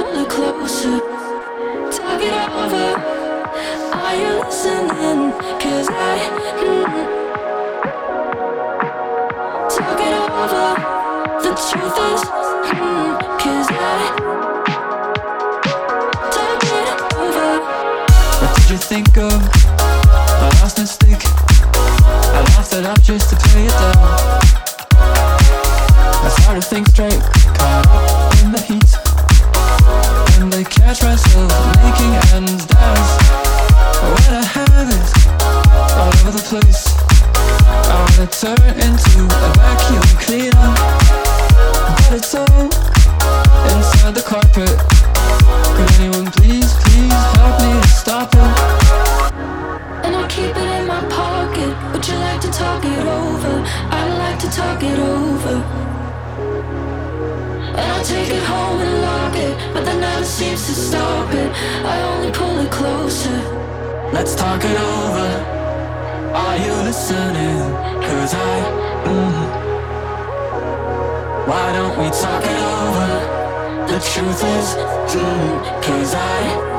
pull it closer. Talk it over. Are you listening? 'Cause talk it over. The truth is, 'cause talk it over. What did you think of my last mistake? I laughed it up just to play it down. It's hard to think straight, caught up in the heat, and I catch myself making ends dance. When I have it all over the place, I wanna turn into a vacuum cleaner, but it's all inside the carpet. Could anyone please, please help me to stop it? And I'll keep it in my pocket. Would you like to talk it over? I'd like to talk it over. And I'll take it home and lock it, but that never seems to stop it. I only pull it closer. Let's talk it over. Are you listening? 'Cause why don't we talk it over? The truth is, 'cause